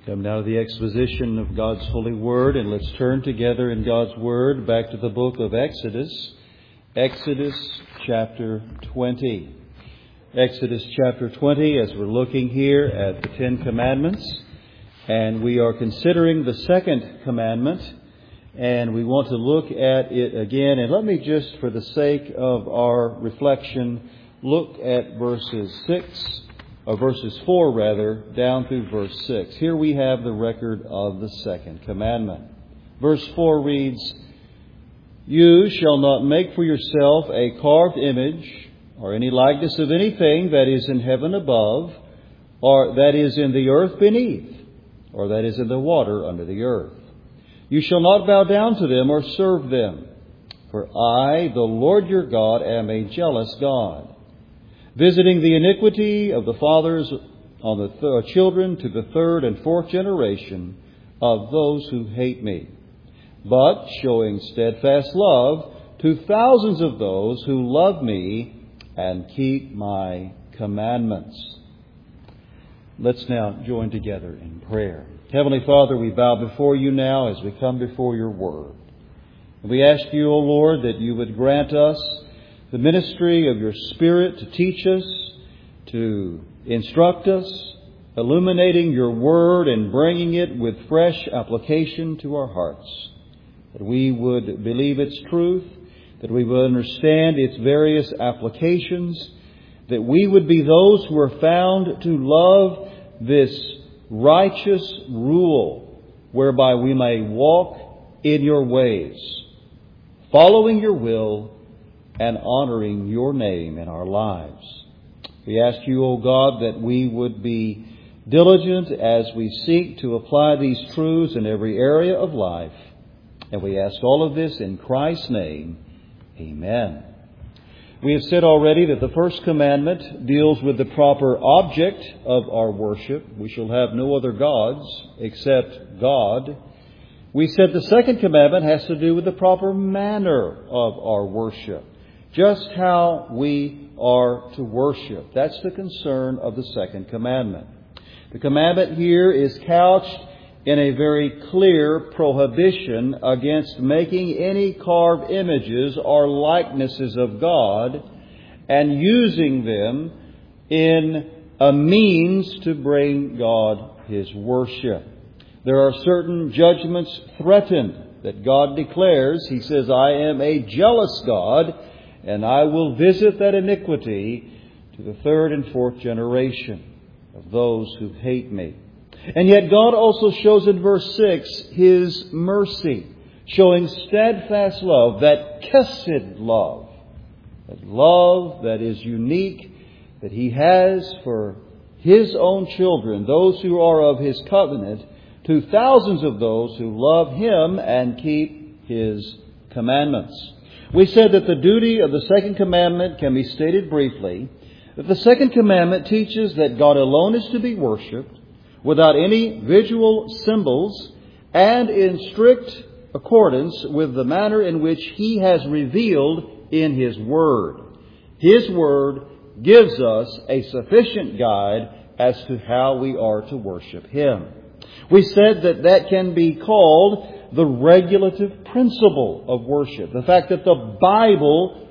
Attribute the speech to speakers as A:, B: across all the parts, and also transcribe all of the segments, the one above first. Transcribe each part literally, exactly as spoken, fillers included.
A: Come now to the exposition of God's holy word, and let's turn together in God's word back to the book of Exodus. Exodus chapter twenty. Exodus chapter twenty, as we're looking here at the Ten Commandments, and we are considering the second commandment, and we want to look at it again. And let me just, for the sake of our reflection, look at verses six, or verses four rather, down through verse six. Here we have the record of the second commandment. Verse four reads, "You shall not make for yourself a carved image, or any likeness of anything that is in heaven above, or that is in the earth beneath, or that is in the water under the earth. You shall not bow down to them or serve them. For I, the Lord your God, am a jealous God, visiting the iniquity of the fathers on the th- children to the third and fourth generation of those who hate me, but showing steadfast love to thousands of those who love me and keep my commandments." Let's now join together in prayer. Heavenly Father, we bow before you now as we come before your word. And we ask you, O Lord, that you would grant us the ministry of your Spirit to teach us, to instruct us, illuminating your word and bringing it with fresh application to our hearts, that we would believe its truth, that we would understand its various applications, that we would be those who are found to love this righteous rule whereby we may walk in your ways, following your will and honoring your name in our lives. We ask you, O God, that we would be diligent as we seek to apply these truths in every area of life. And we ask all of this in Christ's name. Amen. We have said already that the first commandment deals with the proper object of our worship. We shall have no other gods except God. We said the second commandment has to do with the proper manner of our worship. Just how we are to worship. That's the concern of the second commandment. The commandment here is couched in a very clear prohibition against making any carved images or likenesses of God and using them in a means to bring God His worship. There are certain judgments threatened that God declares. He says, "I am a jealous God, and I will visit that iniquity to the third and fourth generation of those who hate me." And yet God also shows in verse six His mercy, showing steadfast love, that chesed love, that love that is unique, that He has for His own children, those who are of His covenant, to thousands of those who love Him and keep His commandments. We said that the duty of the second commandment can be stated briefly, that the second commandment teaches that God alone is to be worshipped without any visual symbols and in strict accordance with the manner in which He has revealed in His Word. His Word gives us a sufficient guide as to how we are to worship Him. We said that that can be called the regulative principle of worship. The fact that the Bible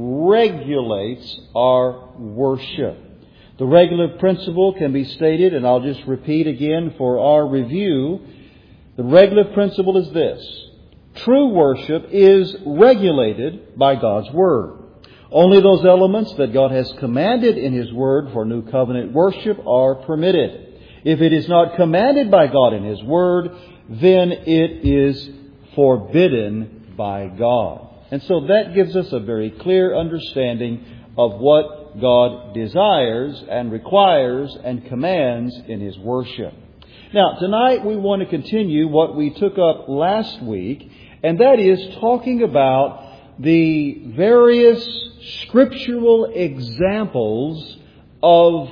A: regulates our worship. The regulative principle can be stated, and I'll just repeat again for our review. The regulative principle is this: true worship is regulated by God's Word. Only those elements that God has commanded in His Word for New Covenant worship are permitted. If it is not commanded by God in His Word, then it is forbidden by God. And so that gives us a very clear understanding of what God desires and requires and commands in His worship. Now, tonight we want to continue what we took up last week, and that is talking about the various scriptural examples of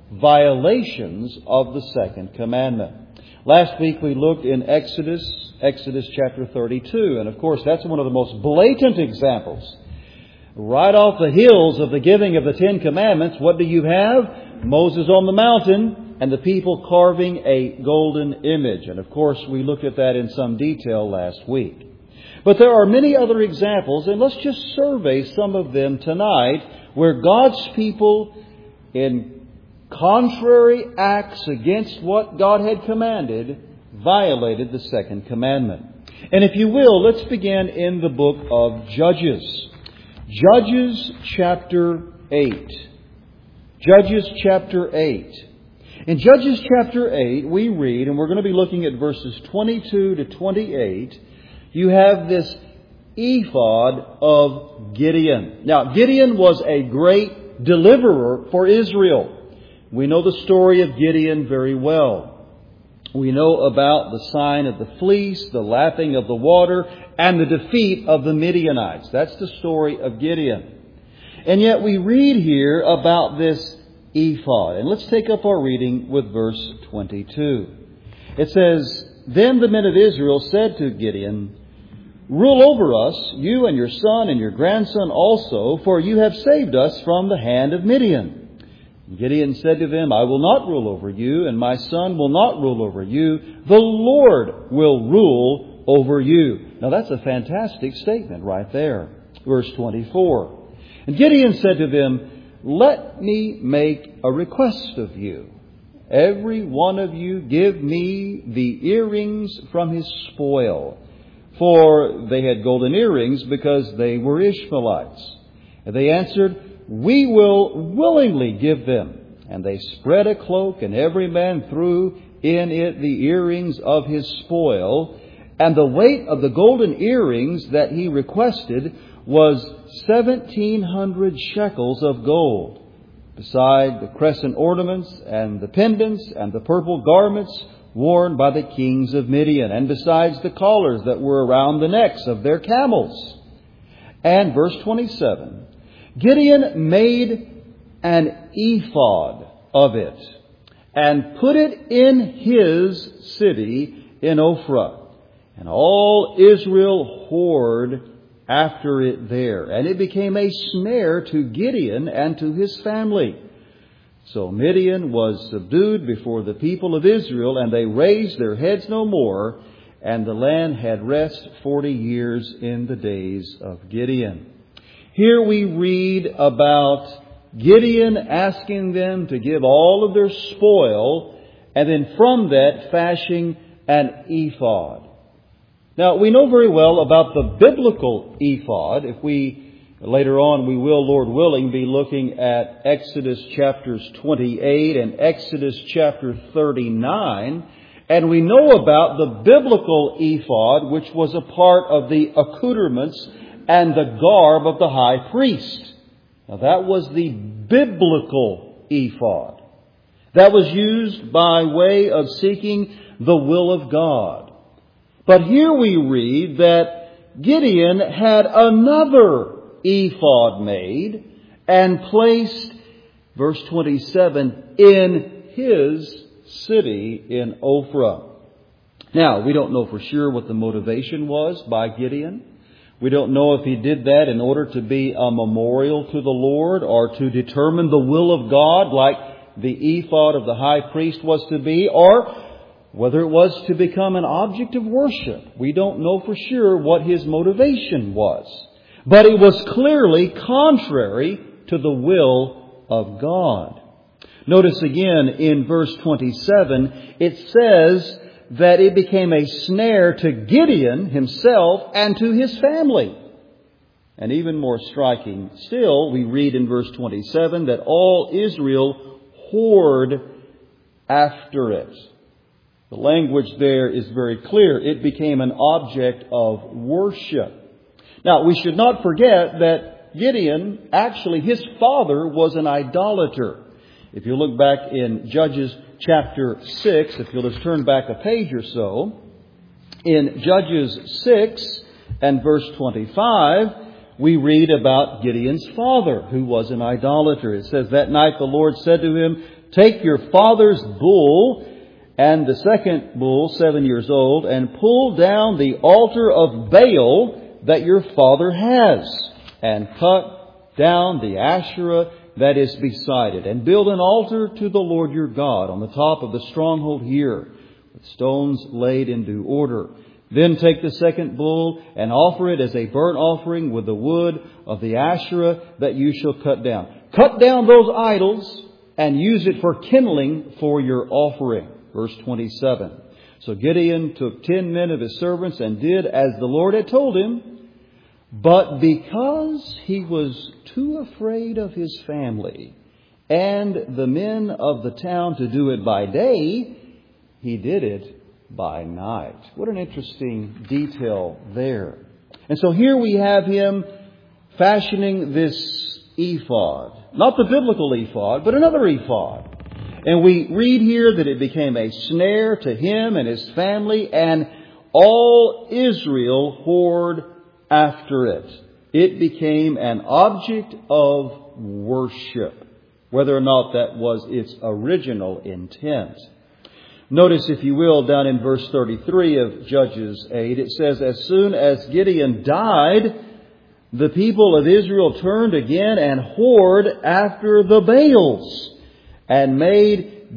A: violations of the second commandment. Last week we looked in Exodus, Exodus chapter thirty-two, and of course that's one of the most blatant examples. Right off the heels of the giving of the Ten Commandments, what do you have? Moses on the mountain and the people carving a golden image. And of course, we looked at that in some detail last week. But there are many other examples, and let's just survey some of them tonight, where God's people, in contrary acts against what God had commanded, violated the second commandment. And if you will, let's begin in the book of Judges. Judges chapter eight. Judges chapter eight. In Judges chapter eight, we read, and we're going to be looking at verses twenty-two to twenty-eight, you have this ephod of Gideon. Now, Gideon was a great deliverer for Israel. We know the story of Gideon very well. We know about the sign of the fleece, the lapping of the water, and the defeat of the Midianites. That's the story of Gideon. And yet we read here about this ephod. And let's take up our reading with verse twenty-two. It says, "Then the men of Israel said to Gideon, 'Rule over us, you and your son and your grandson also, for you have saved us from the hand of Midian.' Gideon said to them, 'I will not rule over you, and my son will not rule over you. The Lord will rule over you.'" Now that's a fantastic statement right there. Verse twenty-four. "And Gideon said to them, 'Let me make a request of you. Every one of you give me the earrings from his spoil.' For they had golden earrings because they were Ishmaelites. And they answered, 'We will willingly give them.' And they spread a cloak, and every man threw in it the earrings of his spoil. And the weight of the golden earrings that he requested was seventeen hundred shekels of gold, beside the crescent ornaments and the pendants and the purple garments worn by the kings of Midian, and besides the collars that were around the necks of their camels." And verse twenty-seven, "Gideon made an ephod of it, and put it in his city in Ophrah. And all Israel whored after it there. And it became a snare to Gideon and to his family. So Midian was subdued before the people of Israel, and they raised their heads no more, and the land had rest forty years in the days of Gideon." Here we read about Gideon asking them to give all of their spoil, and then from that fashioning an ephod. Now, we know very well about the biblical ephod. If we Later on, we will, Lord willing, be looking at Exodus chapters twenty-eight and Exodus chapter thirty-nine. And we know about the biblical ephod, which was a part of the accoutrements and the garb of the high priest. Now, that was the biblical ephod. That was used by way of seeking the will of God. But here we read that Gideon had another ephod made and placed, verse twenty-seven, in his city in Ophrah. Now, we don't know for sure what the motivation was by Gideon. We don't know if he did that in order to be a memorial to the Lord or to determine the will of God like the ephod of the high priest was to be, or whether it was to become an object of worship. We don't know for sure what his motivation was. But it was clearly contrary to the will of God. Notice again in verse twenty-seven, it says that it became a snare to Gideon himself and to his family. And even more striking still, we read in verse twenty-seven that all Israel whored after it. The language there is very clear. It became an object of worship. Now, we should not forget that Gideon, actually his father was an idolater. If you look back in Judges chapter six, if you'll just turn back a page or so, in Judges six and verse twenty-five, we read about Gideon's father, who was an idolater. It says, "That night the Lord said to him, 'Take your father's bull and the second bull, seven years old, and pull down the altar of Baal that your father has, and cut down the Asherah that is beside it, and build an altar to the Lord your God on the top of the stronghold here, with stones laid in due order. Then take the second bull and offer it as a burnt offering with the wood of the Asherah that you shall cut down. Cut down those idols and use it for kindling for your offering. Verse twenty-seven. So Gideon took ten men of his servants and did as the Lord had told him. But because he was too afraid of his family and the men of the town to do it by day, he did it by night. What an interesting detail there. And so here we have him fashioning this ephod. Not the biblical ephod, but another ephod. And we read here that it became a snare to him and his family, and all Israel whored after it. It became an object of worship, whether or not that was its original intent. Notice, if you will, down in verse thirty-three of Judges eight, it says, as soon as Gideon died, the people of Israel turned again and whored after the Baals, and made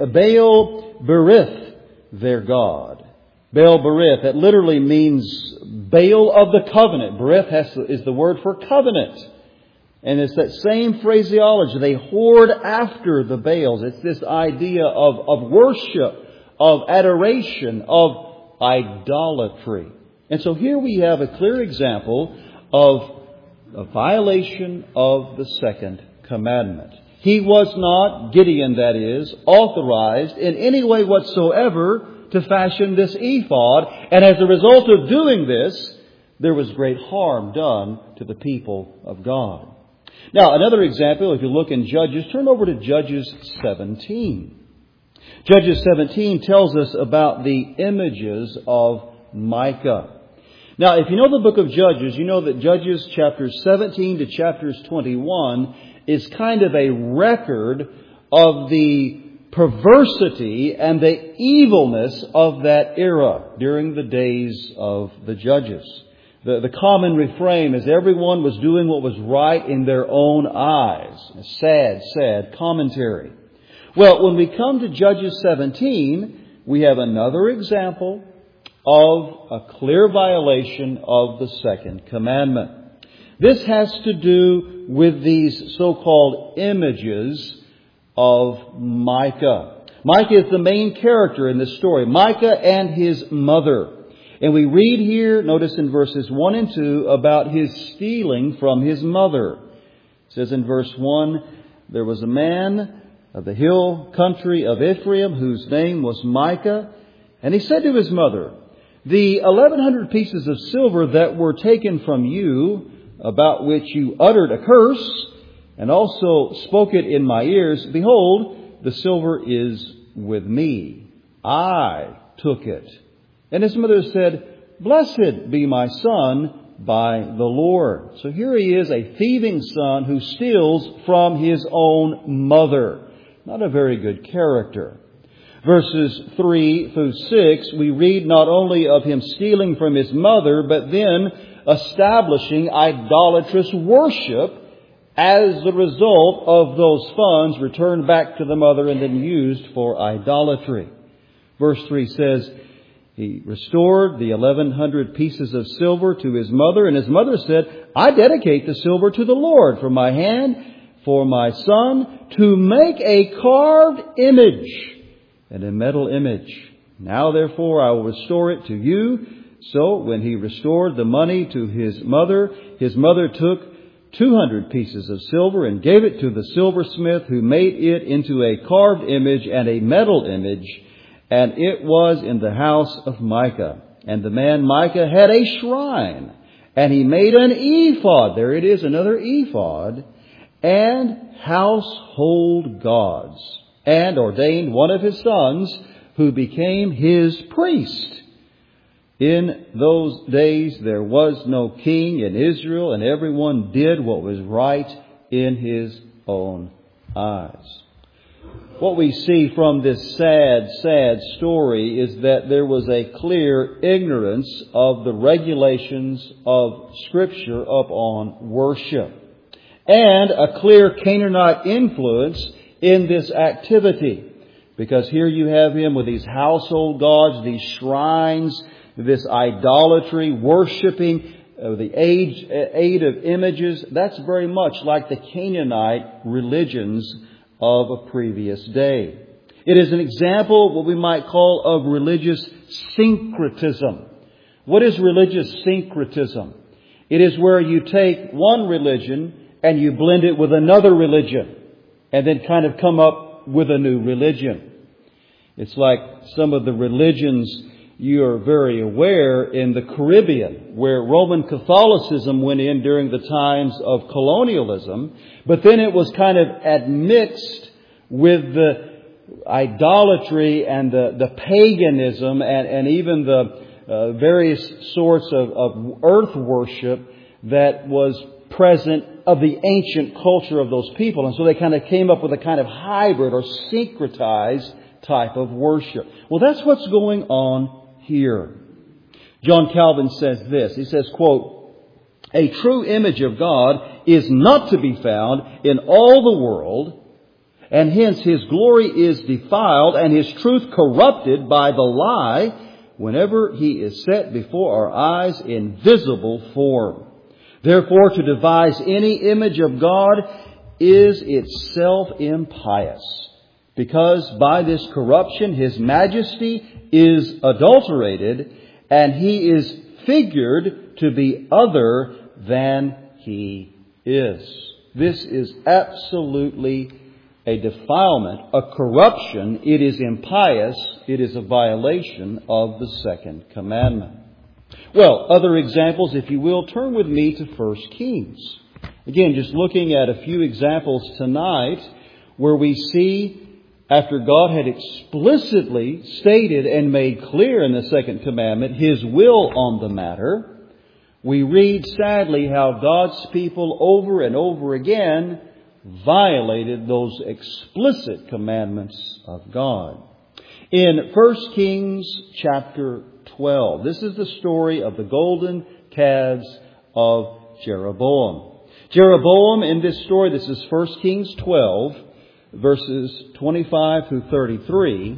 A: Baal Berith their god. Baal Berith, that literally means Baal of the covenant. Berith has, is the word for covenant. And it's that same phraseology. They whored after the Baals. It's this idea of, of worship, of adoration, of idolatry. And so here we have a clear example of a violation of the second commandment. He was not, Gideon that is, authorized in any way whatsoever to fashion this ephod. And as a result of doing this, there was great harm done to the people of God. Now, another example, if you look in Judges, turn over to Judges seventeen. Judges seventeen tells us about the images of Micah. Now, if you know the book of Judges, you know that Judges chapters seventeen to chapters twenty-one is kind of a record of the perversity and the evilness of that era during the days of the Judges. The, the common refrain is everyone was doing what was right in their own eyes. A sad, sad commentary. Well, when we come to Judges seventeen, we have another example of a clear violation of the second commandment. This has to do with these so-called images of Micah. Micah is the main character in this story. Micah and his mother. And we read here, notice in verses one and two, about his stealing from his mother. It says in verse one, there was a man of the hill country of Ephraim whose name was Micah. And he said to his mother, the eleven hundred pieces of silver that were taken from you, about which you uttered a curse, and also spoke it in my ears, behold, the silver is with me. I took it. And his mother said, blessed be my son by the Lord. So here he is, a thieving son who steals from his own mother. Not a very good character. Verses three through six, we read not only of him stealing from his mother, but then establishing idolatrous worship as the result of those funds returned back to the mother and then used for idolatry. Verse three says, he restored the eleven hundred pieces of silver to his mother, and his mother said, I dedicate the silver to the Lord from my hand for my son to make a carved image and a metal image. Now therefore I will restore it to you. So when he restored the money to his mother, his mother took two hundred pieces of silver and gave it to the silversmith, who made it into a carved image and a metal image. And it was in the house of Micah. And the man Micah had a shrine. And he made an ephod. There it is, another ephod. And household gods. And ordained one of his sons, who became his priest. In those days there was no king in Israel, and everyone did what was right in his own eyes. What we see from this sad, sad story is that there was a clear ignorance of the regulations of Scripture upon worship. and a clear Canaanite influence in this activity. Because here you have him with these household gods, these shrines, this idolatry, worshiping uh, the age, aid of images. That's very much like the Canaanite religions of a previous day. It is an example, what we might call, of religious syncretism. What is religious syncretism? It is where you take one religion and you blend it with another religion and then kind of come up with a new religion. It's like some of the religions you are very aware in the Caribbean, where Roman Catholicism went in during the times of colonialism, but then it was kind of admixed with the idolatry and the, the paganism and, and even the uh, various sorts of, of earth worship that was present of the ancient culture of those people. And so they kind of came up with a kind of hybrid or syncretized type of worship. Well, that's what's going on here. John Calvin says this. He says, quote, "A true image of God is not to be found in all the world, and hence His glory is defiled and His truth corrupted by the lie whenever He is set before our eyes in visible form. Therefore, to devise any image of God is itself impious, because by this corruption His majesty is adulterated, and He is figured to be other than He is." This is absolutely a defilement, a corruption. It is impious. It is a violation of the second commandment. Well, other examples, if you will, turn with me to First Kings. Again, just looking at a few examples tonight where we see, after God had explicitly stated and made clear in the second commandment His will on the matter, we read sadly how God's people over and over again violated those explicit commandments of God. In First Kings chapter twelve, this is the story of the golden calves of Jeroboam. Jeroboam, in this story, this is First Kings twelve, verses twenty-five through thirty-three.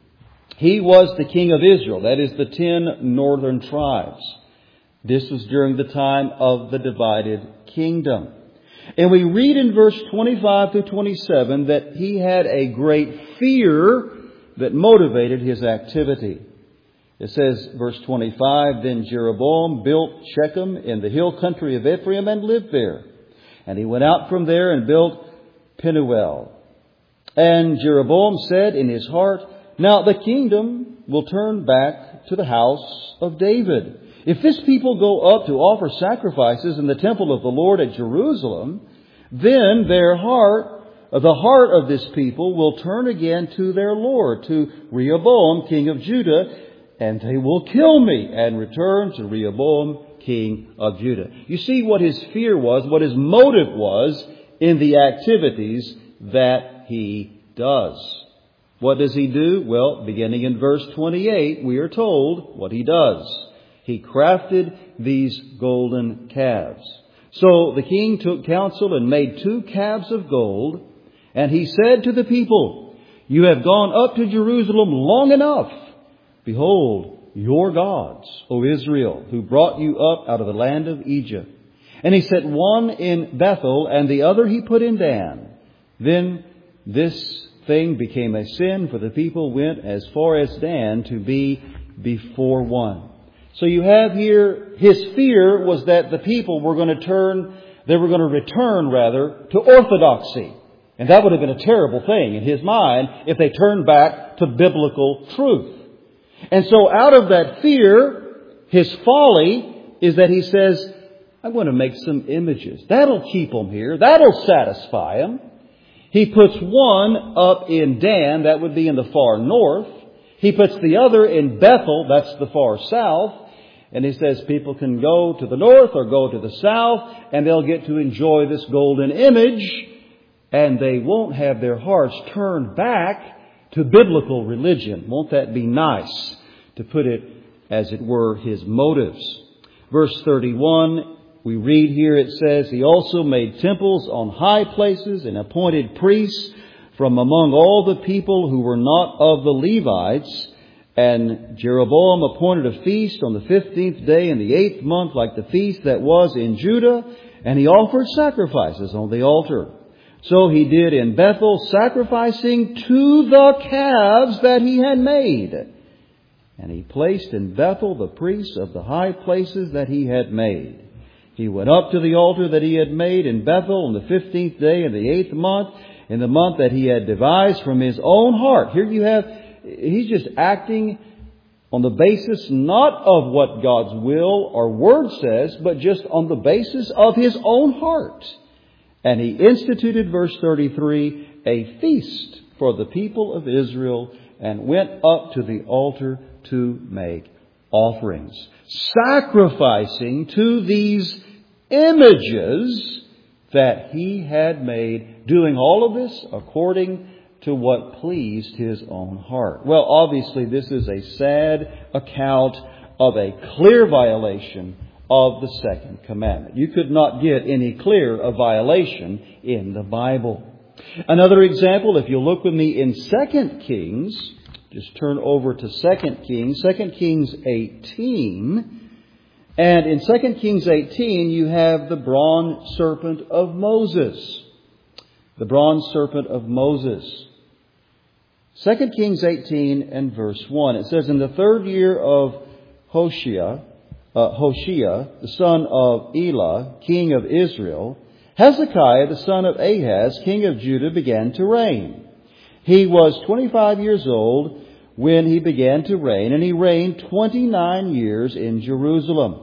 A: He was the king of Israel, that is the ten northern tribes. This was during the time of the divided kingdom. And we read in verse twenty-five through twenty-seven that he had a great fear that motivated his activity. It says, verse twenty-five, "Then Jeroboam built Shechem in the hill country of Ephraim and lived there. And he went out from there and built Penuel. And Jeroboam said in his heart, 'Now the kingdom will turn back to the house of David. If this people go up to offer sacrifices in the temple of the Lord at Jerusalem, then their heart, the heart of this people will turn again to their Lord, to Rehoboam, king of Judah, and they will kill me and return to Rehoboam, king of Judah.'" You see what his fear was, what his motive was in the activities that he does. What does he do? Well, beginning in verse twenty-eight, we are told what he does. He crafted these golden calves. "So the king took counsel and made two calves of gold. And he said to the people, 'You have gone up to Jerusalem long enough. Behold, your gods, O Israel, who brought you up out of the land of Egypt.' And he set one in Bethel and the other he put in Dan. Then this thing became a sin, for the people went as far as Dan to be before one." So you have here, his fear was that the people were going to turn, they were going to return rather to orthodoxy. And that would have been a terrible thing in his mind if they turned back to biblical truth. And so out of that fear, his folly is that he says, "I'm going to make some images. That'll keep them here. That'll satisfy them." He puts one up in Dan, that would be in the far north. He puts the other in Bethel, that's the far south. And he says people can go to the north or go to the south, and they'll get to enjoy this golden image, and they won't have their hearts turned back to biblical religion. Won't that be nice, to put it, as it were, his motives? Verse thirty-one, we read here, it says, He also made temples on high places and appointed priests from among all the people who were not of the Levites. And Jeroboam appointed a feast on the fifteenth day in the eighth month, like the feast that was in Judah, and he offered sacrifices on the altar. So he did in Bethel, sacrificing to the calves that he had made. And he placed in Bethel the priests of the high places that he had made. He went up to the altar that he had made in Bethel on the fifteenth day in the eighth month, in the month that he had devised from his own heart. Here you have, he's just acting on the basis not of what God's will or word says, but just on the basis of his own heart. And he instituted, verse thirty-three, a feast for the people of Israel, and went up to the altar to make offerings, sacrificing to these images that he had made, doing all of this according to what pleased his own heart. Well, obviously this is a sad account of a clear violation of the second commandment. You could not get any clearer a violation in the Bible. Another example, if you'll look with me in Second Kings, just turn over to Second Kings, Second Kings eighteen. And in Second Kings eighteen, you have the bronze serpent of Moses. The bronze serpent of Moses. Second Kings eighteen and verse one. It says, In the third year of Hoshea, uh, Hoshea, the son of Elah, king of Israel, Hezekiah, the son of Ahaz, king of Judah, began to reign. He was twenty-five years old when he began to reign, and he reigned twenty-nine years in Jerusalem.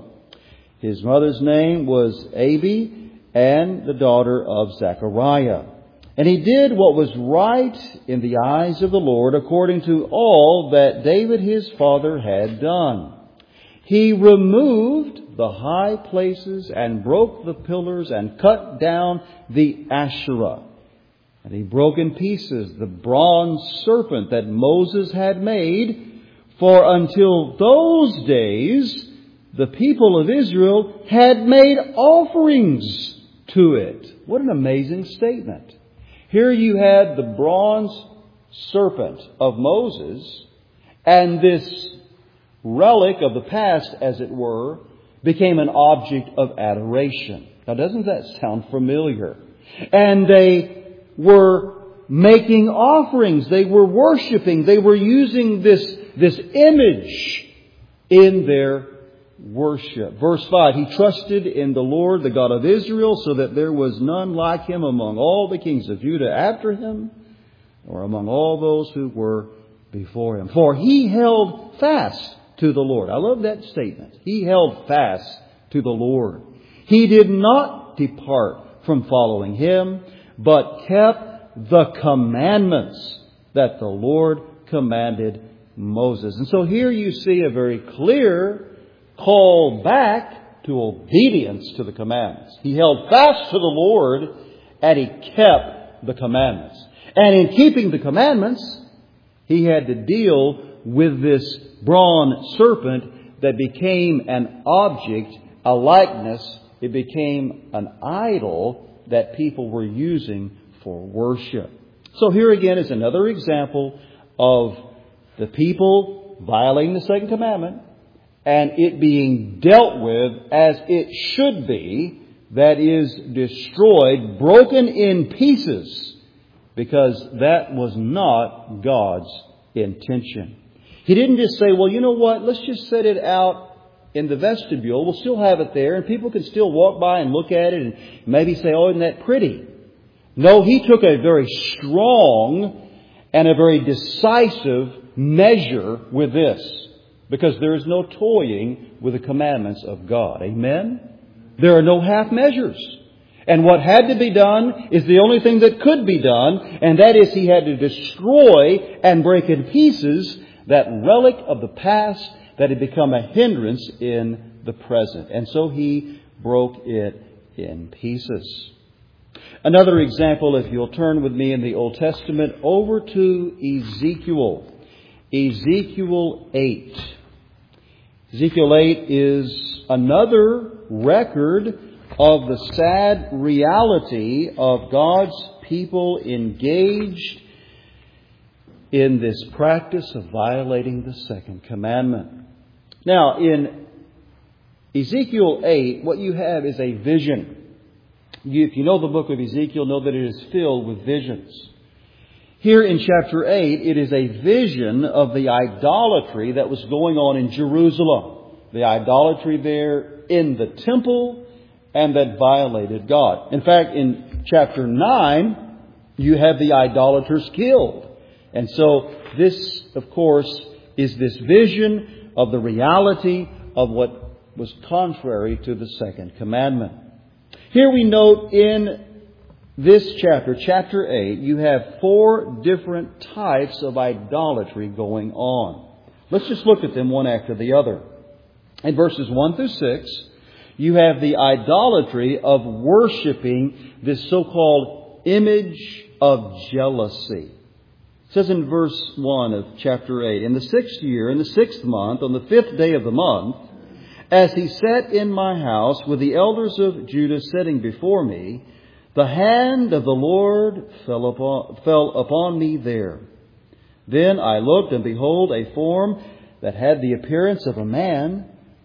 A: His mother's name was Abi, and the daughter of Zechariah. And he did what was right in the eyes of the Lord, according to all that David his father had done. He removed the high places and broke the pillars and cut down the Asherah. And he broke in pieces the bronze serpent that Moses had made, for until those days the people of Israel had made offerings to it. What an amazing statement. Here you had the bronze serpent of Moses, and this relic of the past, as it were, became an object of adoration. Now, doesn't that sound familiar? And they were making offerings. They were worshiping. They were using this, this image in their worship. Verse five, He trusted in the Lord, the God of Israel, so that there was none like him among all the kings of Judah after him, or among all those who were before him. For he held fast to the Lord. I love that statement. He held fast to the Lord. He did not depart from following him, but kept the commandments that the Lord commanded Moses. And so here you see a very clear call back to obedience to the commandments. He held fast to the Lord, and he kept the commandments. And in keeping the commandments, he had to deal with this bronze serpent that became an object, a likeness. It became an idol that people were using for worship. So here again is another example of the people violating the second commandment, and it being dealt with as it should be, that is, destroyed, broken in pieces, because that was not God's intention. He didn't just say, well, you know what, let's just set it out in the vestibule. We'll still have it there, and people can still walk by and look at it and maybe say, oh, isn't that pretty? No, he took a very strong and a very decisive measure with this, because there is no toying with the commandments of God. Amen? There are no half measures. And what had to be done is the only thing that could be done, and that is he had to destroy and break in pieces that relic of the past that had become a hindrance in the present. And so he broke it in pieces. Another example, if you'll turn with me in the Old Testament over to Ezekiel. Ezekiel eight. Ezekiel eight is another record of the sad reality of God's people engaged in this practice of violating the second commandment. Now, in Ezekiel eight, what you have is a vision. You, if you know the book of Ezekiel, know that it is filled with visions. Here in chapter eight, it is a vision of the idolatry that was going on in Jerusalem. The idolatry there in the temple and that violated God. In fact, in chapter nine, you have the idolaters killed. And so this, of course, is this vision of the reality of what was contrary to the second commandment. Here we note in this chapter, chapter eight, you have four different types of idolatry going on. Let's just look at them one after the other. In verses one through six, you have the idolatry of worshiping this so-called image of jealousy. It says in verse one of chapter eight, "In the sixth year, in the sixth month, on the fifth day of the month, as he sat in my house with the elders of Judah sitting before me, the hand of the Lord fell upon, fell upon me there. Then I looked, and behold, a form that had the appearance of a man.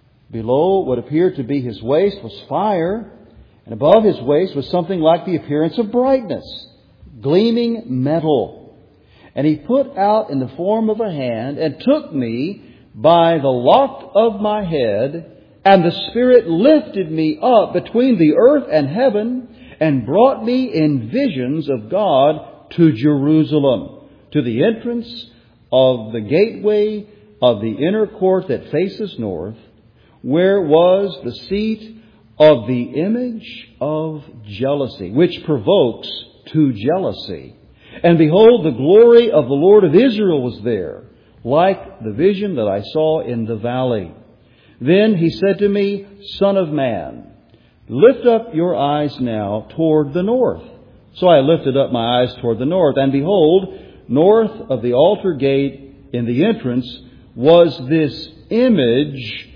A: Below what appeared to be his waist was fire, and above his waist was something like the appearance of brightness, gleaming metal. And he put out in the form of a hand, and took me by the lock of my head, and the Spirit lifted me up between the earth and heaven, and brought me in visions of God to Jerusalem, to the entrance of the gateway of the inner court that faces north, where was the seat of the image of jealousy, which provokes to jealousy. And behold, the glory of the Lord of Israel was there, like the vision that I saw in the valley. Then he said to me, Son of man, lift up your eyes now toward the north. So I lifted up my eyes toward the north, and behold, north of the altar gate in the entrance was this image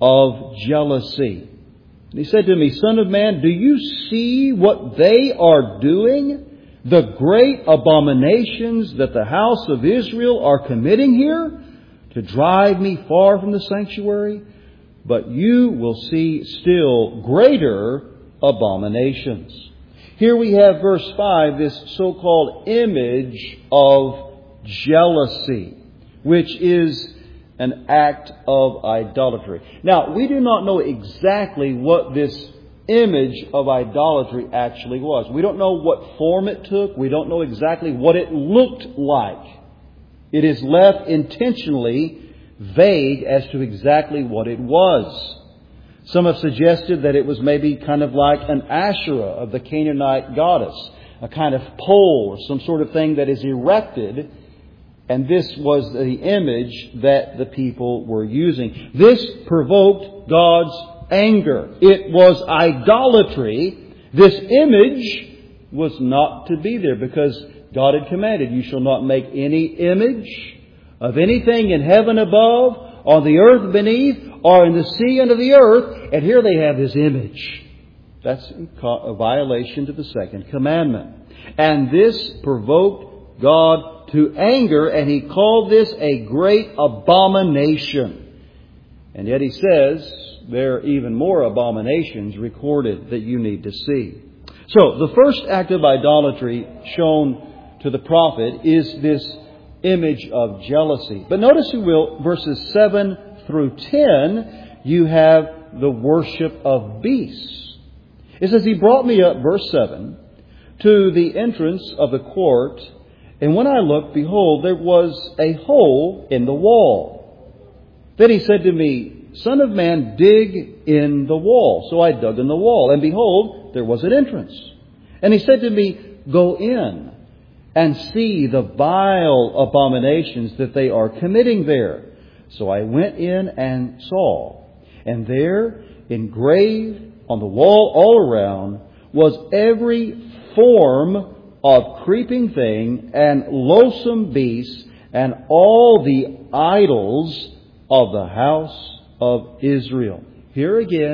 A: of jealousy. And he said to me, Son of man, do you see what they are doing? The great abominations that the house of Israel are committing here to drive me far from the sanctuary? But you will see still greater abominations. Here we have verse five, this so-called image of jealousy, which is an act of idolatry. Now, we do not know exactly what this image of idolatry actually was. We don't know what form it took. We don't know exactly what it looked like. It is left intentionally vague as to exactly what it was. Some have suggested that it was maybe kind of like an Asherah of the Canaanite goddess, a kind of pole or some sort of thing that is erected, and this was the image that the people were using. This provoked God's anger. It was idolatry. This image was not to be there because God had commanded, you shall not make any image of anything in heaven above, on the earth beneath, or in the sea under the earth. And here they have this image. That's a violation to the second commandment. And this provoked God to anger, and He called this a great abomination. And yet He says there are even more abominations recorded that you need to see. So, the first act of idolatry shown to the prophet is this image of jealousy. But notice, you will, verses seven through ten, you have the worship of beasts. It says, He brought me up, verse seven, to the entrance of the court, and when I looked, behold, there was a hole in the wall. Then He said to me, Son of man, dig in the wall. So I dug in the wall, and behold, there was an entrance. And He said to me, Go in and see the vile abominations that they are committing there. So I went in and saw, and there, engraved on the wall all around, was every form of creeping thing and loathsome beast, and all the idols of the house of Israel. Here again,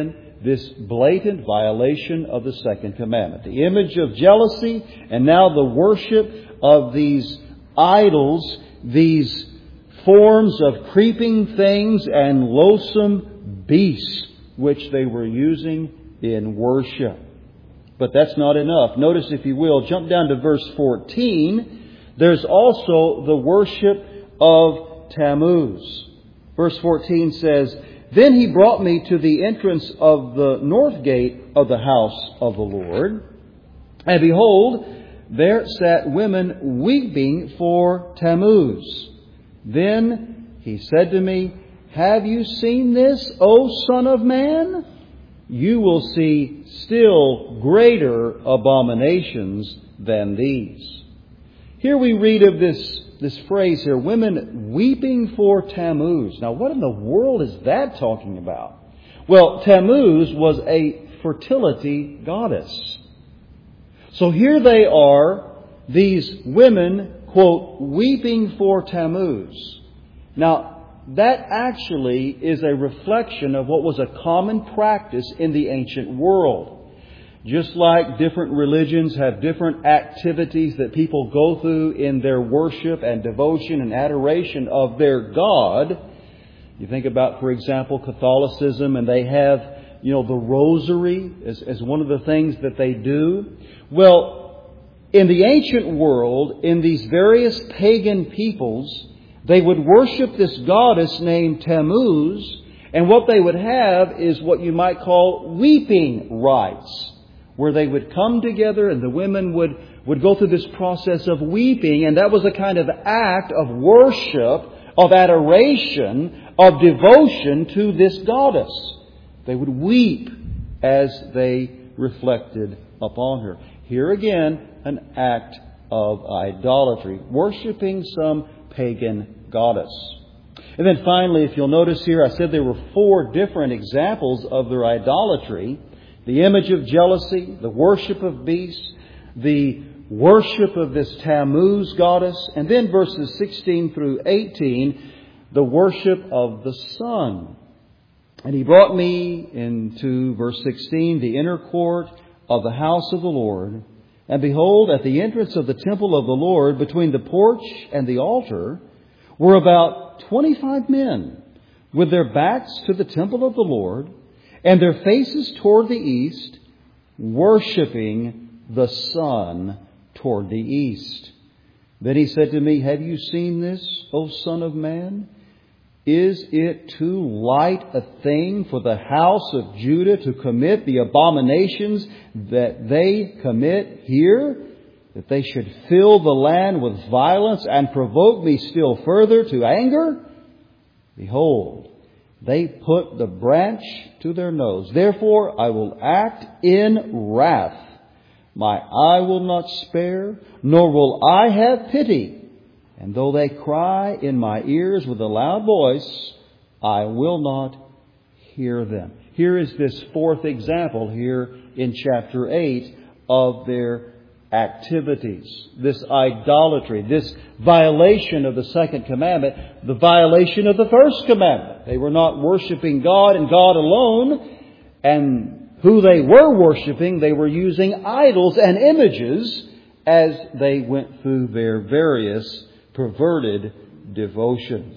A: this blatant violation of the second commandment. The image of jealousy, and now the worship of these idols, these forms of creeping things and loathsome beasts, which they were using in worship. But that's not enough. Notice, if you will, jump down to verse fourteen. There's also the worship of Tammuz. Verse fourteen says, "Then he brought me to the entrance of the north gate of the house of the Lord. And behold, there sat women weeping for Tammuz. Then he said to me, Have you seen this, O Son of Man? You will see still greater abominations than these." Here we read of this, this phrase here, women weeping for Tammuz. Now, what in the world is that talking about? Well, Tammuz was a fertility goddess. So here they are, these women, quote, weeping for Tammuz. Now, that actually is a reflection of what was a common practice in the ancient world. Just like different religions have different activities that people go through in their worship and devotion and adoration of their God. You think about, for example, Catholicism, and they have, you know, the rosary as, as one of the things that they do. Well, in the ancient world, in these various pagan peoples, they would worship this goddess named Tammuz, and what they would have is what you might call weeping rites, where they would come together and the women would, would go through this process of weeping, and that was a kind of act of worship, of adoration, of devotion to this goddess. They would weep as they reflected upon her. Here again, an act of idolatry, worshiping some pagan goddess. And then finally, if you'll notice here, I said there were four different examples of their idolatry. The image of jealousy, the worship of beasts, the worship of this Tammuz goddess, and then verses sixteen through eighteen, the worship of the sun. And he brought me into, verse sixteen, the inner court of the house of the Lord. And behold, at the entrance of the temple of the Lord, between the porch and the altar, were about twenty-five men, with their backs to the temple of the Lord, and their faces toward the east, worshiping the sun toward the east. Then he said to me, Have you seen this, O Son of Man? Is it too light a thing for the house of Judah to commit the abominations that they commit here, that they should fill the land with violence and provoke me still further to anger? Behold, they put the branch to their nose. Therefore I will act in wrath. My eye will not spare, nor will I have pity. And though they cry in my ears with a loud voice, I will not hear them. Here is this fourth example here in chapter eight of their activities. This idolatry, this violation of the second commandment, the violation of the first commandment. They were not worshiping God and God alone. And who they were worshiping, they were using idols and images as they went through their various perverted devotions.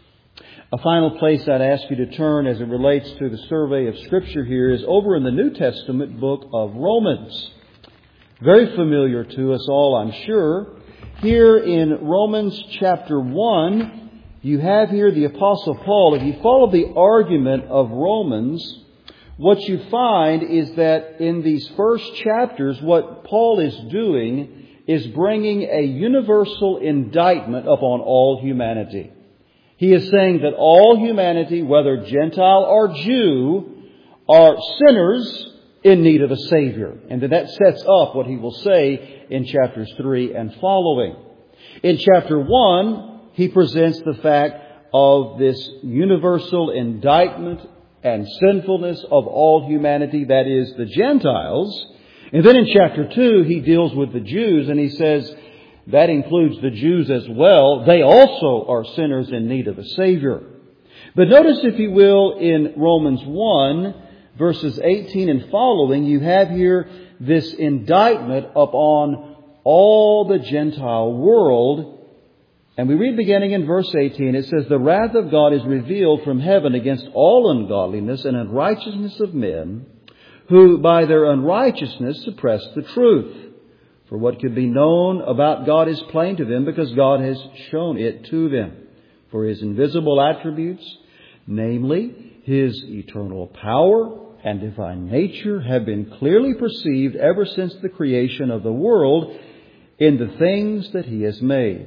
A: A final place I'd ask you to turn as it relates to the survey of Scripture here is over in the New Testament book of Romans. Very familiar to us all, I'm sure. Here in Romans chapter one, you have here the Apostle Paul. If you follow the argument of Romans, what you find is that in these first chapters, what Paul is doing is bringing a universal indictment upon all humanity. He is saying that all humanity, whether Gentile or Jew, are sinners in need of a Savior. And that sets up what he will say in chapters three and following. In chapter one, he presents the fact of this universal indictment and sinfulness of all humanity, that is, the Gentiles. And then in chapter two, he deals with the Jews, and he says that includes the Jews as well. They also are sinners in need of a Savior. But notice, if you will, in Romans one, verses eighteen and following, you have here this indictment upon all the Gentile world. And we read beginning in verse eighteen, it says, "The wrath of God is revealed from heaven against all ungodliness and unrighteousness of men, who by their unrighteousness suppress the truth. For what could be known about God is plain to them, because God has shown it to them. For His invisible attributes, namely His eternal power and divine nature, have been clearly perceived ever since the creation of the world in the things that He has made.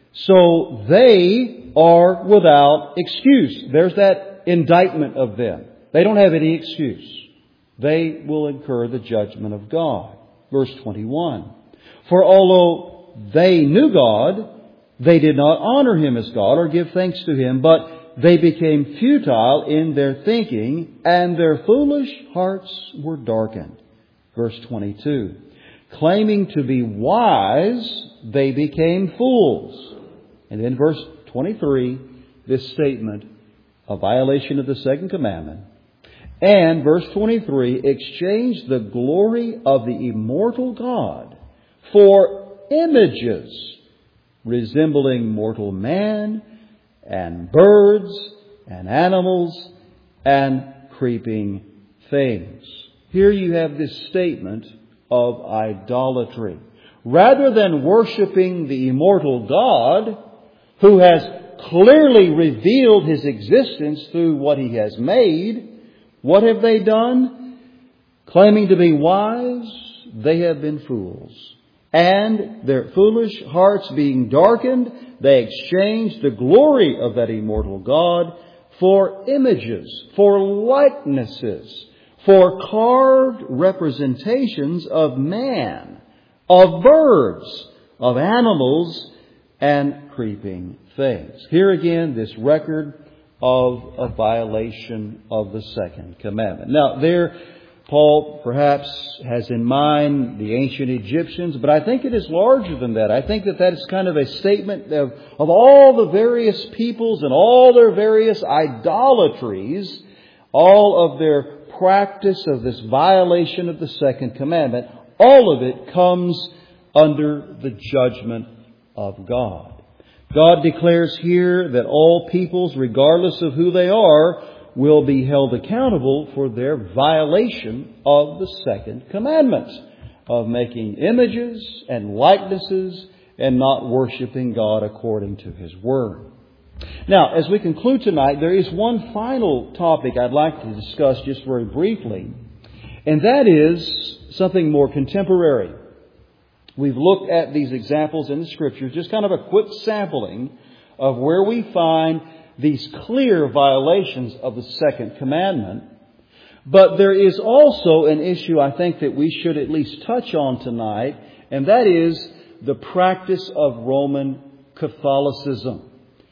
A: So they are without excuse." There's that indictment of them. They don't have any excuse. They will incur the judgment of God. Verse twenty-one. "For although they knew God, they did not honor Him as God or give thanks to Him, but they became futile in their thinking, and their foolish hearts were darkened." Verse twenty-two. "Claiming to be wise, they became fools." And then verse twenty-three, this statement, a violation of the second commandment. "And," verse twenty-three, "exchanged the glory of the immortal God for images resembling mortal man and birds and animals and creeping things." Here you have this statement of idolatry. Rather than worshiping the immortal God, who has clearly revealed His existence through what He has made, what have they done? Claiming to be wise, they have been fools. And their foolish hearts being darkened, they exchanged the glory of that immortal God for images, for likenesses, for carved representations of man, of birds, of animals, and creeping things. Here again, this record of a violation of the second commandment. Now, there, Paul perhaps has in mind the ancient Egyptians, but I think it is larger than that. I think that that is kind of a statement of, of all the various peoples and all their various idolatries, all of their practice of this violation of the second commandment. All of it comes under the judgment of God. God declares here that all peoples, regardless of who they are, will be held accountable for their violation of the second commandment of making images and likenesses and not worshiping God according to His Word. Now, as we conclude tonight, there is one final topic I'd like to discuss just very briefly, and that is something more contemporary. We've looked at these examples in the Scriptures, just kind of a quick sampling of where we find these clear violations of the second commandment. But there is also an issue I think that we should at least touch on tonight, and that is the practice of Roman Catholicism.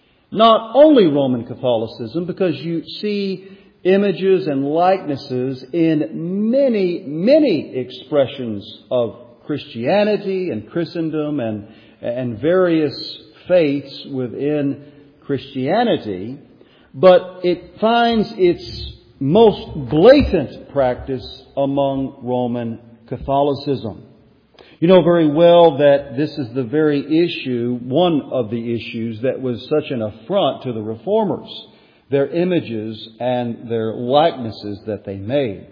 A: Not only Roman Catholicism, because you see images and likenesses in many, many expressions of Christianity and Christendom and, and various faiths within Christianity, but it finds its most blatant practice among Roman Catholicism. You know very well that this is the very issue, one of the issues that was such an affront to the Reformers, their images and their likenesses that they made.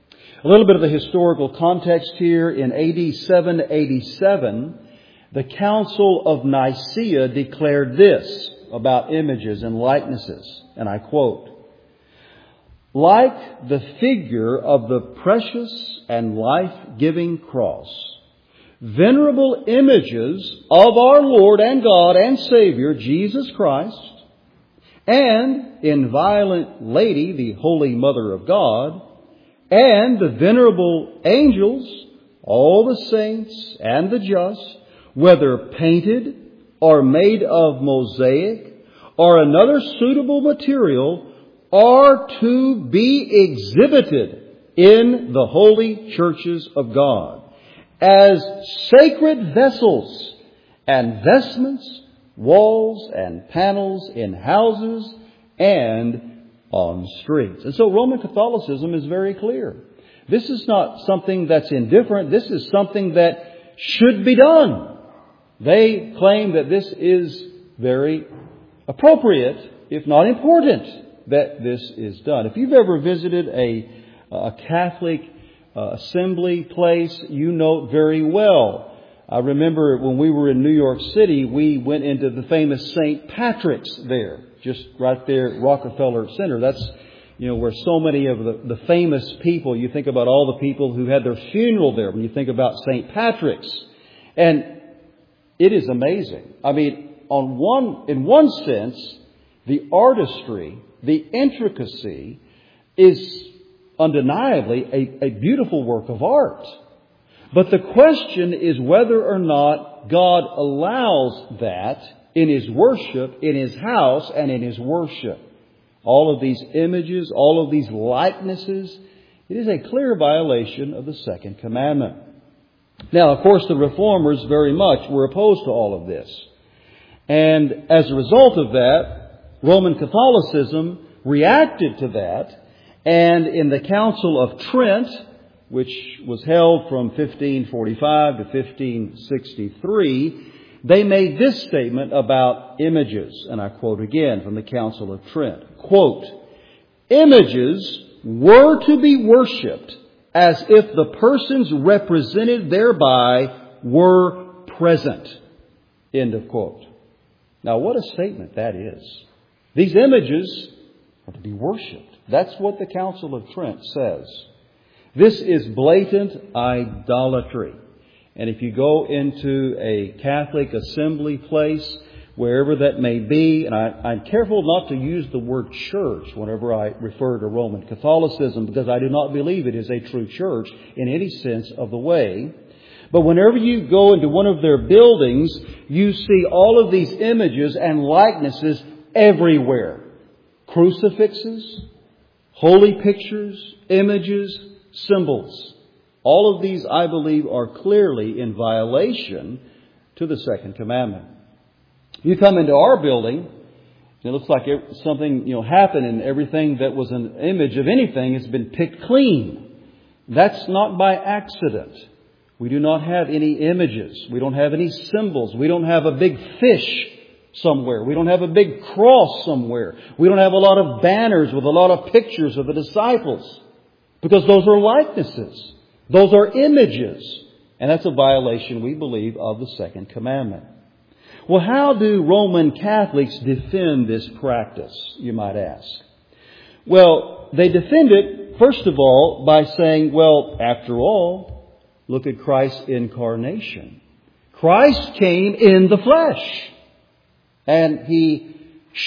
A: A little bit of the historical context here. In A D seven eighty-seven, the Council of Nicaea declared this about images and likenesses, and I quote, "Like the figure of the precious and life-giving cross, venerable images of our Lord and God and Savior, Jesus Christ, and inviolate Lady, the Holy Mother of God, and the venerable angels, all the saints and the just, whether painted or made of mosaic or another suitable material, are to be exhibited in the holy churches of God as sacred vessels and vestments, walls and panels in houses and on the streets. And so Roman Catholicism is very clear. This is not something that's indifferent. This is something that should be done. They claim that this is very appropriate, if not important, that this is done. If you've ever visited a, a Catholic uh, assembly place, you know very well. I remember when we were in New York City, we went into the famous Saint Patrick's there, just right there at Rockefeller Center. That's, you know, where so many of the, the famous people, you think about all the people who had their funeral there when you think about Saint Patrick's. And it is amazing. I mean, on one, in one sense, the artistry, the intricacy is undeniably a, a beautiful work of art. But the question is whether or not God allows that in His worship, in His house, and in His worship. All of these images, all of these likenesses, it is a clear violation of the second commandment. Now, of course, the Reformers very much were opposed to all of this. And as a result of that, Roman Catholicism reacted to that. And in the Council of Trent, which was held from fifteen forty-five to fifteen sixty-three, they made this statement about images. And I quote again from the Council of Trent. Quote, "Images were to be worshipped as if the persons represented thereby were present." End of quote. Now, what a statement that is. These images are to be worshipped. That's what the Council of Trent says. This is blatant idolatry. And if you go into a Catholic assembly place, wherever that may be, and I, I'm careful not to use the word church whenever I refer to Roman Catholicism, because I do not believe it is a true church in any sense of the way. But whenever you go into one of their buildings, you see all of these images and likenesses everywhere. Crucifixes, holy pictures, images, symbols. All of these, I believe, are clearly in violation to the second commandment. You come into our building, it looks like something, you know, happened, and everything that was an image of anything has been picked clean. That's not by accident. We do not have any images. We don't have any symbols. We don't have a big fish somewhere. We don't have a big cross somewhere. We don't have a lot of banners with a lot of pictures of the disciples, because those are likenesses. Those are images. And that's a violation, we believe, of the second commandment. Well, how do Roman Catholics defend this practice, you might ask? Well, they defend it, first of all, by saying, well, after all, look at Christ's incarnation. Christ came in the flesh, and He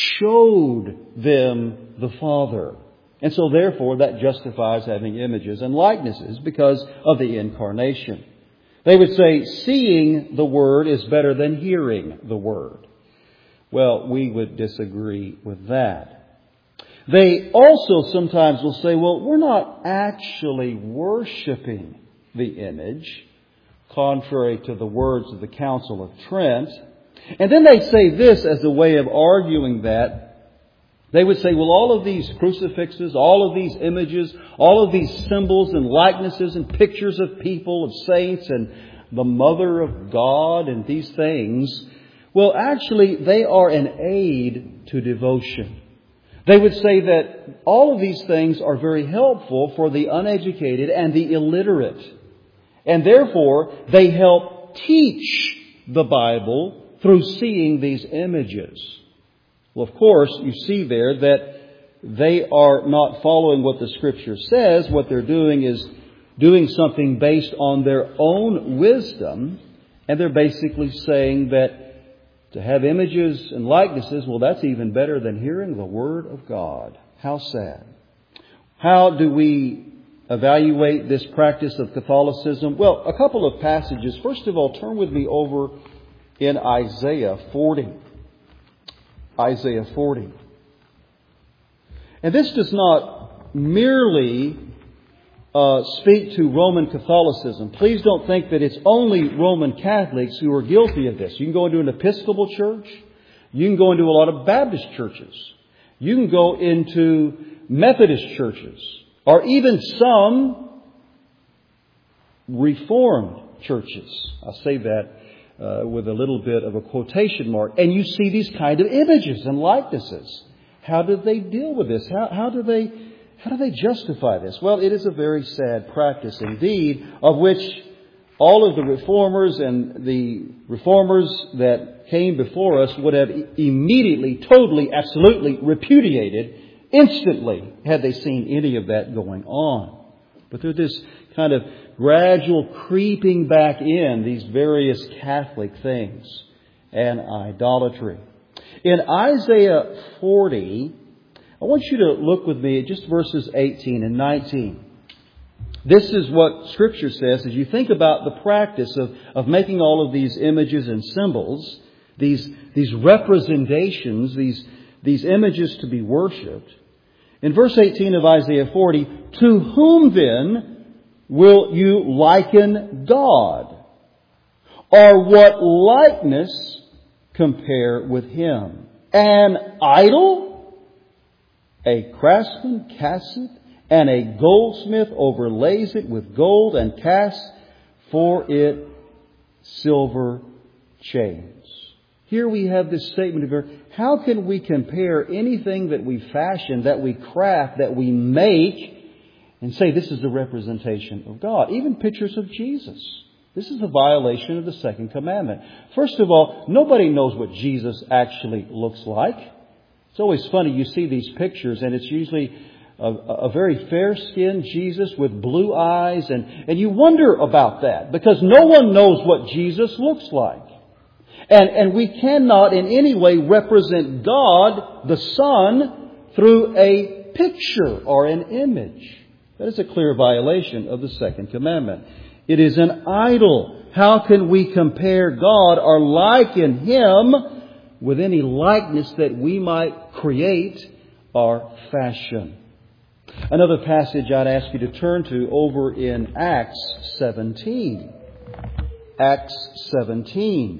A: showed them the Father. And so therefore that justifies having images and likenesses because of the incarnation. They would say seeing the Word is better than hearing the Word. Well, we would disagree with that. They also sometimes will say, well, we're not actually worshiping the image, contrary to the words of the Council of Trent. And then they say this as a way of arguing that. They would say, well, all of these crucifixes, all of these images, all of these symbols and likenesses and pictures of people, of saints and the Mother of God and these things, well, actually, they are an aid to devotion. They would say that all of these things are very helpful for the uneducated and the illiterate. And therefore, they help teach the Bible through seeing these images. Well, of course, you see there that they are not following what the Scripture says. What they're doing is doing something based on their own wisdom. And they're basically saying that to have images and likenesses, well, that's even better than hearing the Word of God. How sad. How do we evaluate this practice of Catholicism? Well, a couple of passages. First of all, turn with me over in Isaiah forty. Isaiah forty. And this does not merely uh, speak to Roman Catholicism. Please don't think that it's only Roman Catholics who are guilty of this. You can go into an Episcopal church. You can go into a lot of Baptist churches. You can go into Methodist churches, or even some Reformed churches. I'll say that uh, with a little bit of a quotation mark. And you see these kind of images and likenesses. How do they deal with this? How, how do they how do they justify this? Well, it is a very sad practice indeed, of which all of the reformers and the reformers that came before us would have immediately, totally, absolutely repudiated instantly had they seen any of that going on. But there's this kind of gradual creeping back in, these various Catholic things and idolatry. In Isaiah forty, I want you to look with me at just verses eighteen and nineteen. This is what Scripture says as you think about the practice of, of making all of these images and symbols, these, these representations, these, these images to be worshipped. In verse eighteen of Isaiah forty, to whom then will you liken God? Or what likeness compare with Him? An idol? A craftsman casts it, and a goldsmith overlays it with gold and casts for it silver chains. Here we have this statement of how can we compare anything that we fashion, that we craft, that we make, and say this is the representation of God? Even pictures of Jesus. This is a violation of the second commandment. First of all, nobody knows what Jesus actually looks like. It's always funny, you see these pictures and it's usually a, a very fair-skinned Jesus with blue eyes, and, and you wonder about that because no one knows what Jesus looks like. And, and we cannot in any way represent God, the Son, through a picture or an image. That is a clear violation of the second commandment. It is an idol. How can we compare God or liken Him with any likeness that we might create or fashion? Another passage I'd ask you to turn to over in Acts seventeen. Acts seventeen.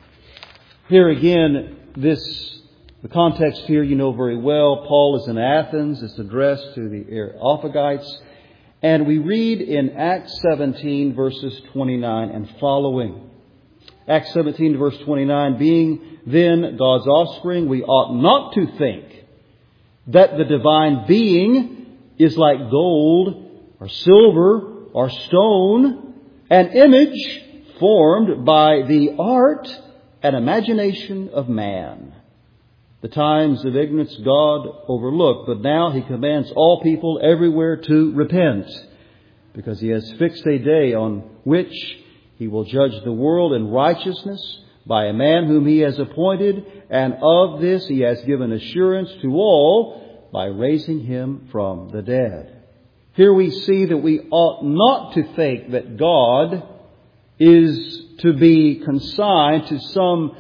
A: Here again, this the context here you know very well. Paul is in Athens. It's addressed to the Areopagites. And we read in Acts seventeen, verses twenty-nine and following. Acts seventeen, verse twenty-nine, being then God's offspring, we ought not to think that the divine being is like gold or silver or stone, an image formed by the art and imagination of man. The times of ignorance God overlooked, but now He commands all people everywhere to repent, because He has fixed a day on which He will judge the world in righteousness by a man whom He has appointed, and of this He has given assurance to all by raising Him from the dead. Here we see that we ought not to think that God is to be consigned to some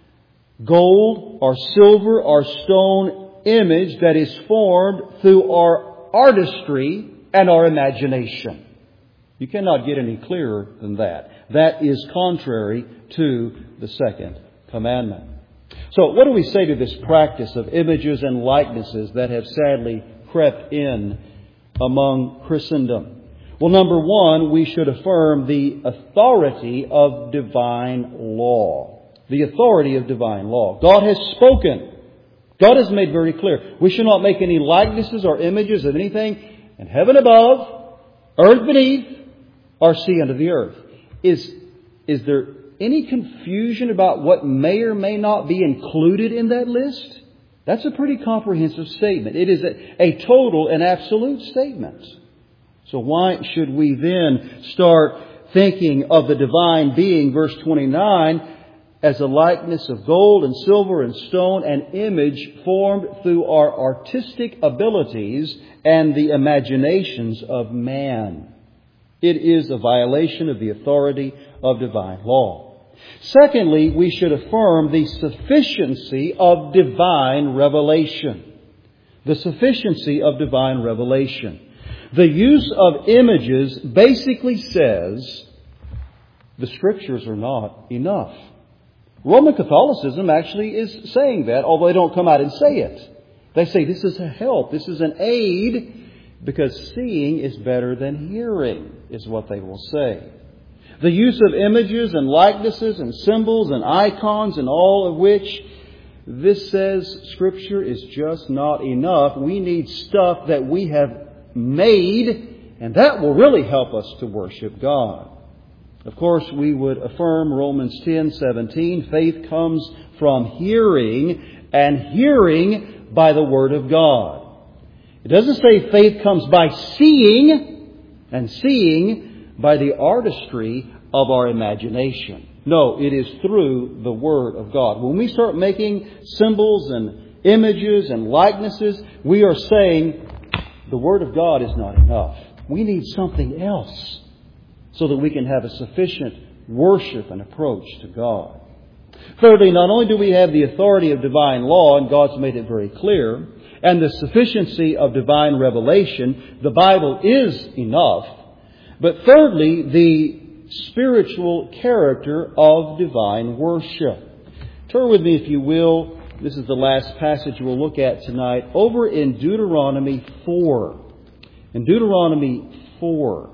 A: gold or silver or stone image that is formed through our artistry and our imagination. You cannot get any clearer than that. That is contrary to the second commandment. So what do we say to this practice of images and likenesses that have sadly crept in among Christendom? Well, number one, we should affirm the authority of divine law. The authority of divine law. God has spoken. God has made very clear. We should not make any likenesses or images of anything in heaven above, earth beneath, or sea under the earth. Is, is there any confusion about what may or may not be included in that list? That's a pretty comprehensive statement. It is a, a total and absolute statement. So why should we then start thinking of the divine being, verse twenty-nine, as a likeness of gold and silver and stone, an image formed through our artistic abilities and the imaginations of man? It is a violation of the authority of divine law. Secondly, we should affirm the sufficiency of divine revelation. The sufficiency of divine revelation. The use of images basically says the Scriptures are not enough. Roman Catholicism actually is saying that, although they don't come out and say it. They say this is a help, this is an aid, because seeing is better than hearing, is what they will say. The use of images and likenesses and symbols and icons and all of which, this says Scripture is just not enough. We need stuff that we have made, and that will really help us to worship God. Of course, we would affirm Romans ten seventeen, faith comes from hearing, and hearing by the Word of God. It doesn't say faith comes by seeing, and seeing by the artistry of our imagination. No, it is through the Word of God. When we start making symbols and images and likenesses, we are saying the Word of God is not enough. We need something else so that we can have a sufficient worship and approach to God. Thirdly, not only do we have the authority of divine law, and God's made it very clear, and the sufficiency of divine revelation, the Bible is enough, but thirdly, the spiritual character of divine worship. Turn with me, if you will. This is the last passage we'll look at tonight. Over in Deuteronomy four. In Deuteronomy four.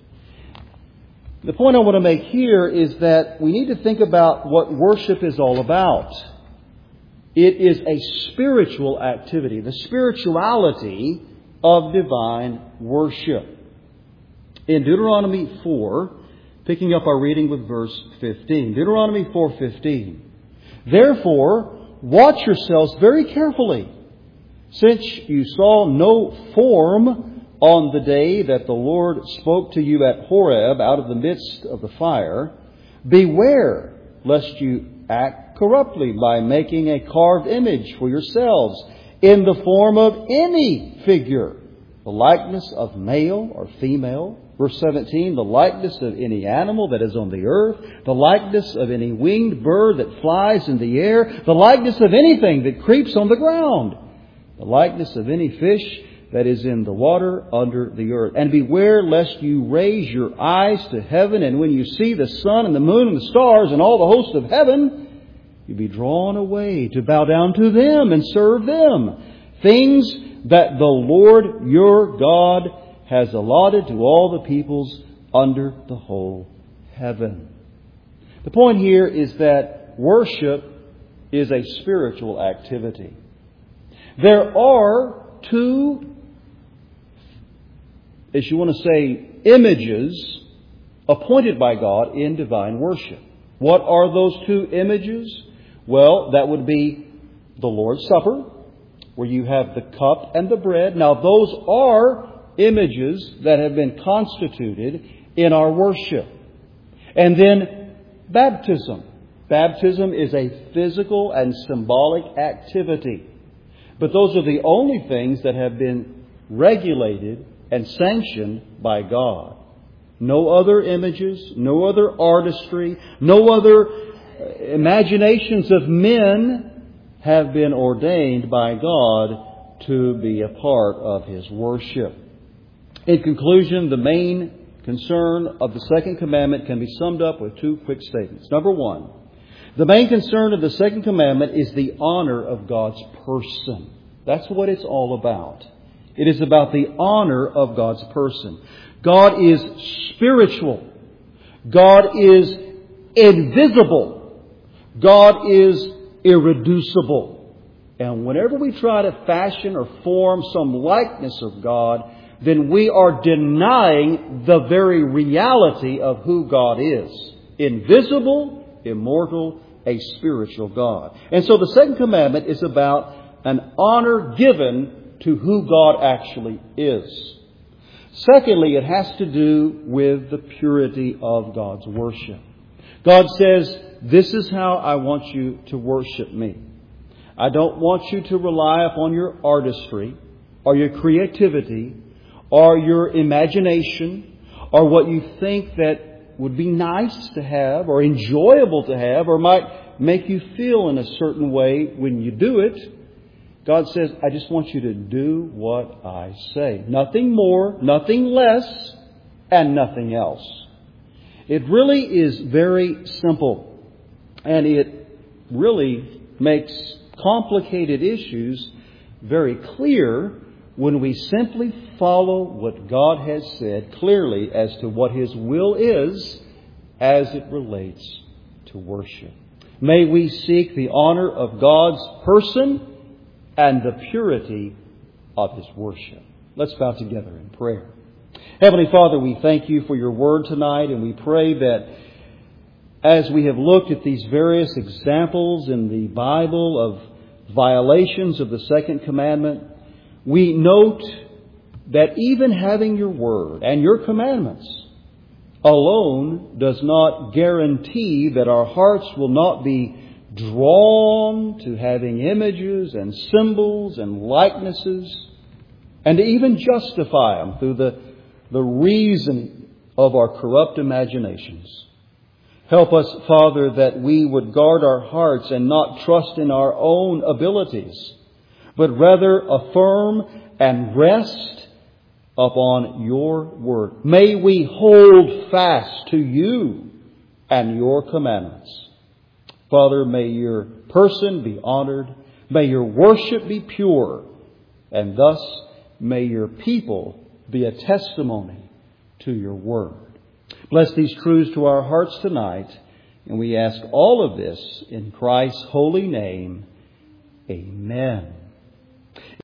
A: The point I want to make here is that we need to think about what worship is all about. It is a spiritual activity, the spirituality of divine worship. In Deuteronomy four, picking up our reading with verse fifteen. Deuteronomy four fifteen. Therefore, watch yourselves very carefully, since you saw no form on the day that the Lord spoke to you at Horeb out of the midst of the fire. Beware lest you act corruptly by making a carved image for yourselves in the form of any figure, the likeness of male or female. Verse seventeen, the likeness of any animal that is on the earth, the likeness of any winged bird that flies in the air, the likeness of anything that creeps on the ground, the likeness of any fish that is in the water under the earth. And beware lest you raise your eyes to heaven, and when you see the sun and the moon and the stars and all the hosts of heaven, you be drawn away to bow down to them and serve them. Things that the Lord your God has allotted to all the peoples under the whole heaven. The point here is that worship is a spiritual activity. There are two, as you want to say, images appointed by God in divine worship. What are those two images? Well, that would be the Lord's Supper, where you have the cup and the bread. Now, those are images that have been constituted in our worship. And then baptism. Baptism is a physical and symbolic activity. But those are the only things that have been regulated and sanctioned by God. No other images, no other artistry, no other imaginations of men have been ordained by God to be a part of His worship. In conclusion, the main concern of the second commandment can be summed up with two quick statements. Number one, the main concern of the second commandment is the honor of God's person. That's what it's all about. It is about the honor of God's person. God is spiritual. God is invisible. God is irreducible. And whenever we try to fashion or form some likeness of God, then we are denying the very reality of who God is. Invisible, immortal, a spiritual God. And so the second commandment is about an honor given to who God actually is. Secondly, it has to do with the purity of God's worship. God says, this is how I want you to worship me. I don't want you to rely upon your artistry or your creativity or your imagination or what you think that would be nice to have or enjoyable to have or might make you feel in a certain way when you do it. God says, I just want you to do what I say. Nothing more, nothing less, and nothing else. It really is very simple. And it really makes complicated issues very clear when we simply follow what God has said clearly as to what His will is as it relates to worship. May we seek the honor of God's person and the purity of His worship. Let's bow together in prayer. Heavenly Father, we thank You for Your Word tonight, and we pray that as we have looked at these various examples in the Bible of violations of the second commandment, we note that even having Your Word and Your commandments alone does not guarantee that our hearts will not be drawn to having images and symbols and likenesses, and to even justify them through the, the reasoning of our corrupt imaginations. Help us, Father, that we would guard our hearts and not trust in our own abilities, but rather affirm and rest upon Your Word. May we hold fast to You and Your commandments. Father, may Your person be honored. May Your worship be pure. And thus may Your people be a testimony to Your Word. Bless these truths to our hearts tonight. And we ask all of this in Christ's holy name. Amen.